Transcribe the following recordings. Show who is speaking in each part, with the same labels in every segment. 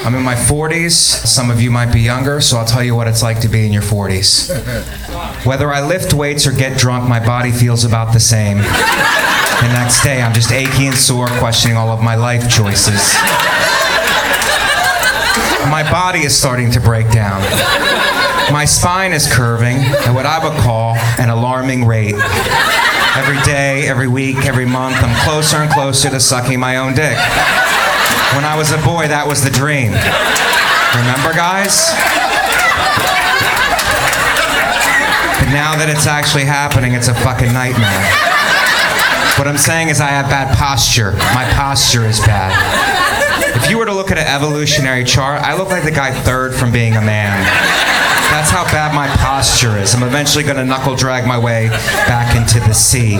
Speaker 1: I'm in my 40s. Some of you might be younger, so I'll tell you what it's like to be in your 40s. Whether I lift weights or get drunk, my body feels about the same. The next day, I'm just achy and sore, questioning all of my life choices. My body is starting to break down. My spine is curving at what I would call an alarming rate. Every day, every week, every month, I'm closer and closer to sucking my own dick. When I was a boy, that was the dream. Remember, guys? But now that it's actually happening, it's a fucking nightmare. What I'm saying is I have bad posture. My posture is bad. If you were to look at an evolutionary chart, I look like the guy third from being a man. That's how bad my posture is. I'm eventually going to knuckle drag my way back into the sea.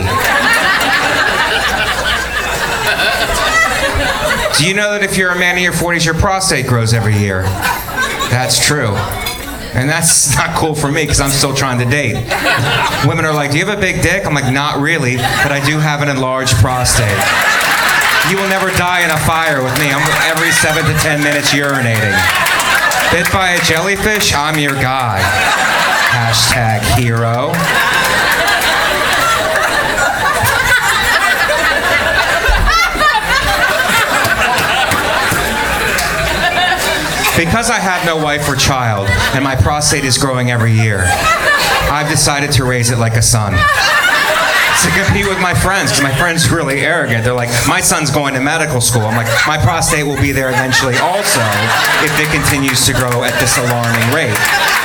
Speaker 1: Do you know that if you're a man in your 40s, your prostate grows every year? That's true. And that's not cool for me because I'm still trying to date. Women are like, do you have a big dick? I'm like, not really, but I do have an enlarged prostate. You will never die in a fire with me. I'm every 7 to 10 minutes urinating. Bit by a jellyfish? I'm your guy. Hashtag hero. Because I have no wife or child, and my prostate is growing every year, I've decided to raise it like a son. To compete with my friends, because my friends are really arrogant. They're like, my son's going to medical school. I'm like, my prostate will be there eventually also if it continues to grow at this alarming rate.